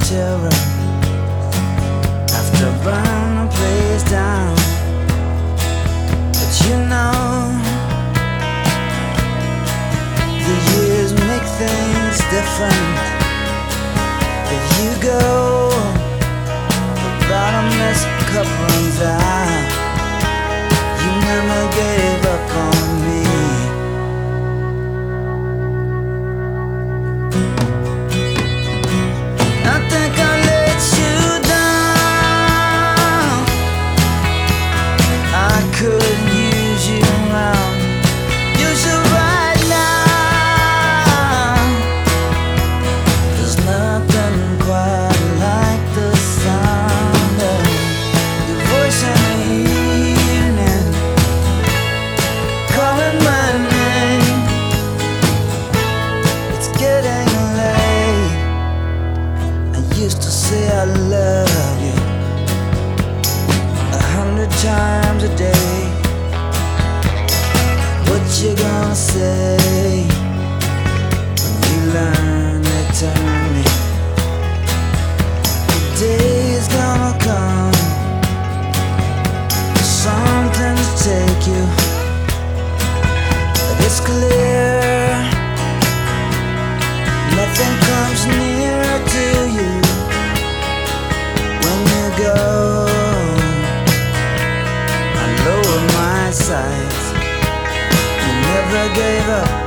terror after burn the place down. But you know, the years make things different. If you go, the bottomless cup runs out. You never gave up on me. I think I let you down. I could use you around. Use you right now. There's nothing quite like the sound of your voice in the evening, calling my name. It's getting late. I used to say I love you 100 times a day. What you gonna say when you learn to turn me? The day is gonna come, something to take you, but it's clear nothing comes nearer to you when you go. I lower my sights. You never gave up